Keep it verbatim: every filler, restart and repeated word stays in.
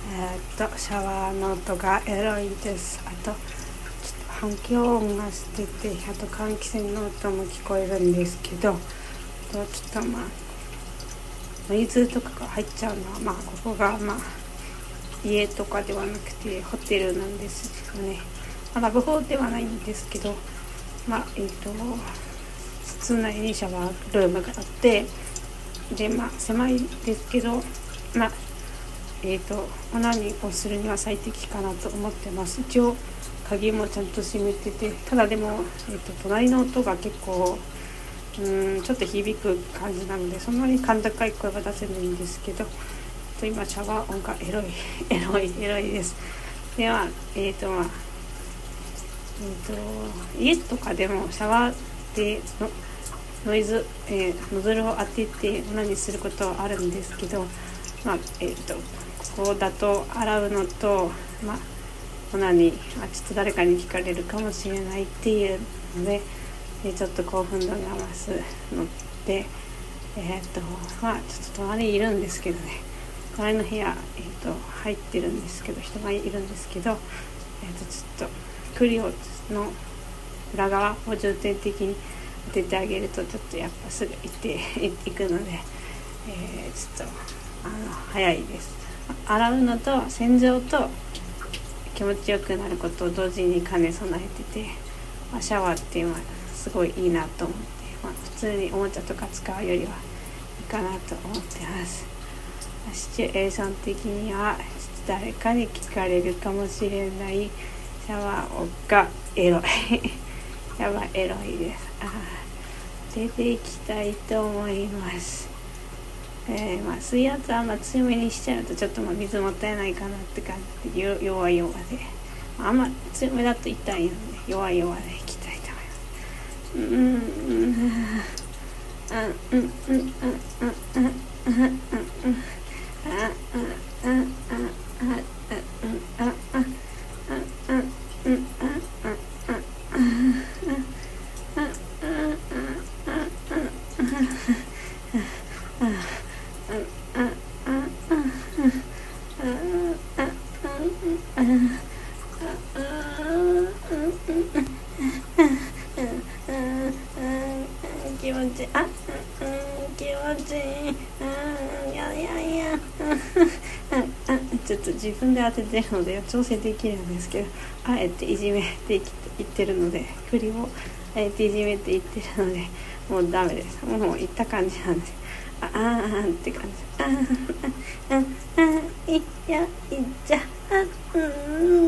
えー、っとシャワーの音がエロいです。あとちょっと反響音がしてて、あと換気扇の音も聞こえるんですけど、ちょっとまあノイズとかが入っちゃうのは、まあここがまあ家とかではなくてホテルなんですよね。まあ、ラブホではないんですけど、まあえっ、ー、と室内にシャワールームがあって、でまあ狭いですけど、まあえーとオナニーをするには最適かなと思ってます。一応鍵もちゃんと閉めてて、ただでも、えーと隣の音が結構うーんちょっと響く感じなので、そんなに甲高い声は出せないんですけど、と今シャワー音がエロいエロいエロいです。ではえーとまあえーと家とかでもシャワーでのノイズ、えー、ノズルを当ててオナニーすることはあるんですけど、まあえーとここだと洗うのと、まあオナニー、あちょっと誰かに聞かれるかもしれないっていうので、でちょっと興奮度が増すので、えっ、ー、とまあちょっと隣にいるんですけどね、隣の部屋、えー、と入ってるんですけど、人がいるんですけど、えー、とちょっとクリオの裏側を重点的に当ててあげると、ちょっとやっぱすぐ行っていくので、えー、ちょっとあの早いです。洗うのと洗浄と気持ちよくなることを同時に兼ね備えてて、まあ、シャワーっていうのはすごいいいなと思って、まあ、普通におもちゃとか使うよりはいいかなと思ってます。シチュエーション的には誰かに聞かれるかもしれないシャワーがエロいやばいエロいです。あ出ていきたいと思います。えーまあ、水圧はあんま強めにしちゃうとちょっとまあ水もったいないかなって感じで、弱い弱で、まあ、あんま強めだと痛いので弱い弱でいきたいと思います。うんうんうんうんうんうんうんうんうん気持ちいい、あ、うん、気持ちいい、うん、いやいやいやちょっと自分で当ててるので調整できるんですけど、あえていじめていってるので、振りをあえていじめていってるので、もうダメです。もういった感じなんです。ああーって感じ。ああああいやいっちゃあうん